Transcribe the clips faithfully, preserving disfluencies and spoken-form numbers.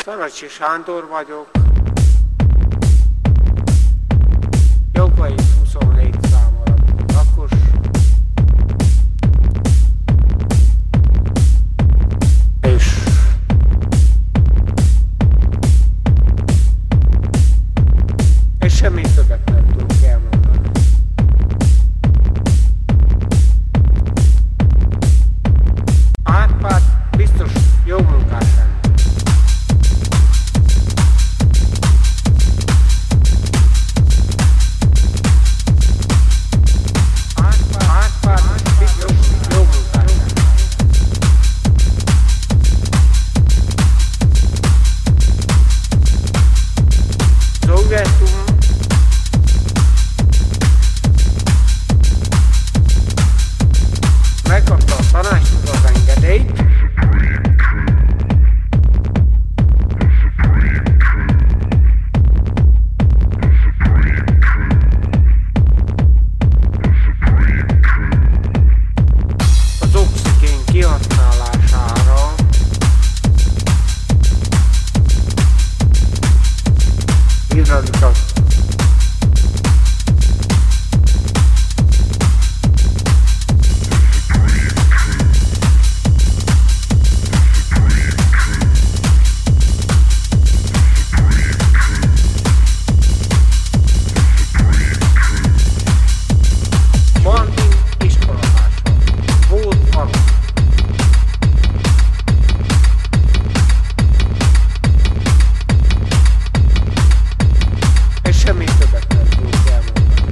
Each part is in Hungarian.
Szalacsi Sándor vagyok. Jogait huszonnégy szám alapú lakos. És és semmi többet nem tudok elmondani. Árpád biztos jó munkás lenne. Megkapta a tanácstól az engedélyt. Az oxigén kihasználására. Hidrolika. Semmi többet nem tudok elmondani.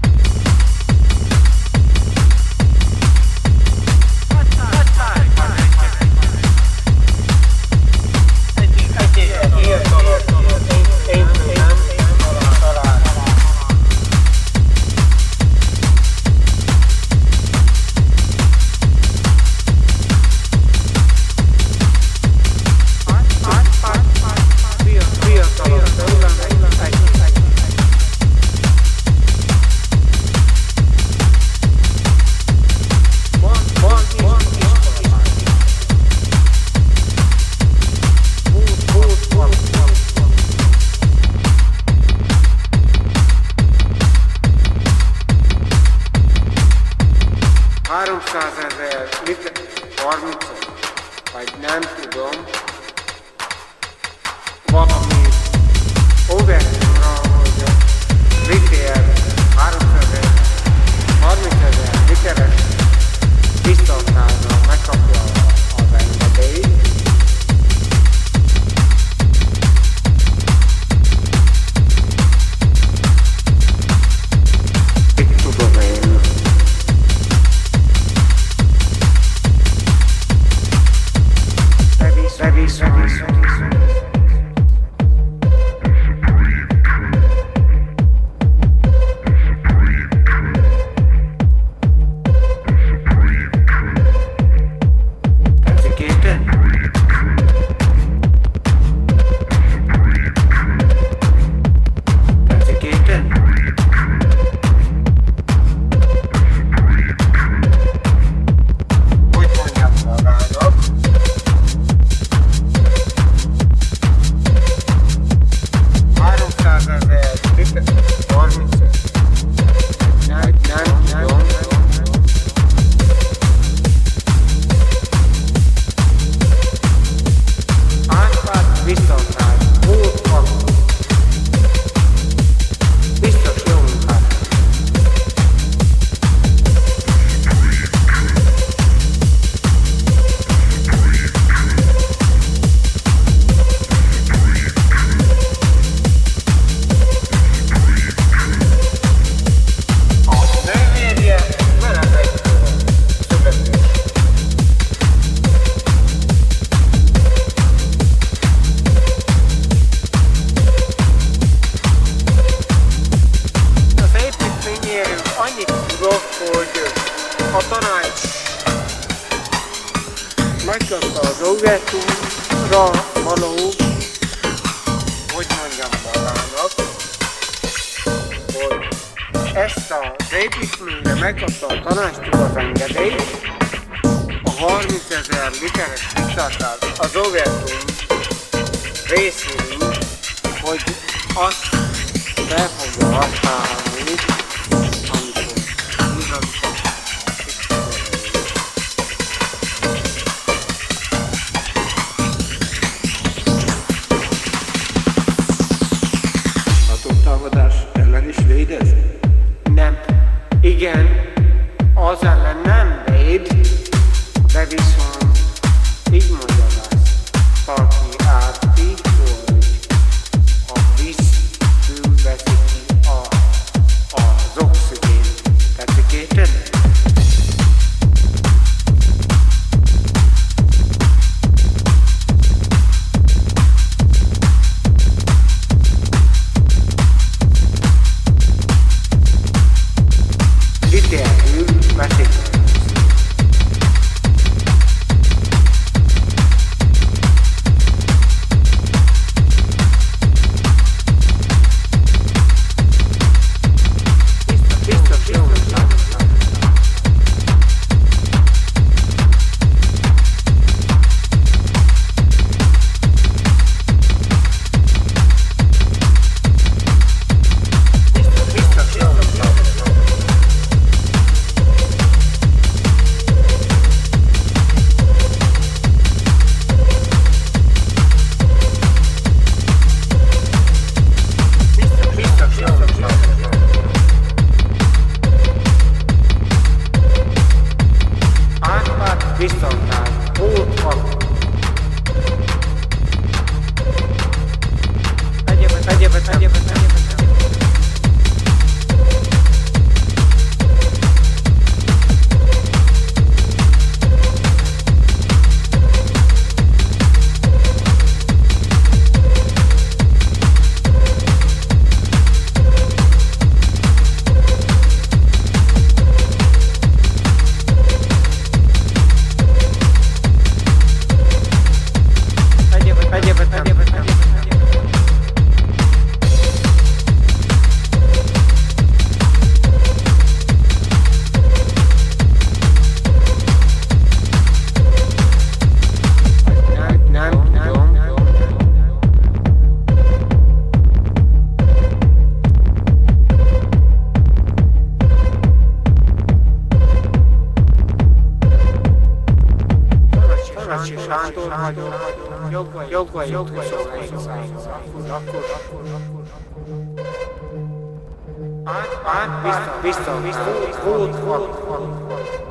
háromszázezer liter, harminc, vagy nem tudom, valami overtúra, hogy a liter háromszázezer, harmincezer literes biztonságra megkapja az engedélyt. Revis, revis, revis, revis. A tanács megkapta az óvetúra való, hogy mondjam magának, hogy ezt az építményre megkapta a tanácstól az engedélyt, a harmincezer literes tisztátát az óvetúr részülünk, hogy azt be fogja használni, amikor nyilvánvalóan Atomtámadás ellen is védez? nem. Igen, az ellen nem véd, de viszont így mondja lesz, valaki árti, hogy a víz veszi ki a, az oxigén. Tetszik érteni? Literül veszik. Viszontlát, ott van. Egyébet, egyébet, egyébet, egyébet. Sándor vagyok, jogva jutunk szolgáltatásra. Akkor, akkor, akkor, akkor. Át, át, vissza, vissza, vissza, volt, volt, volt.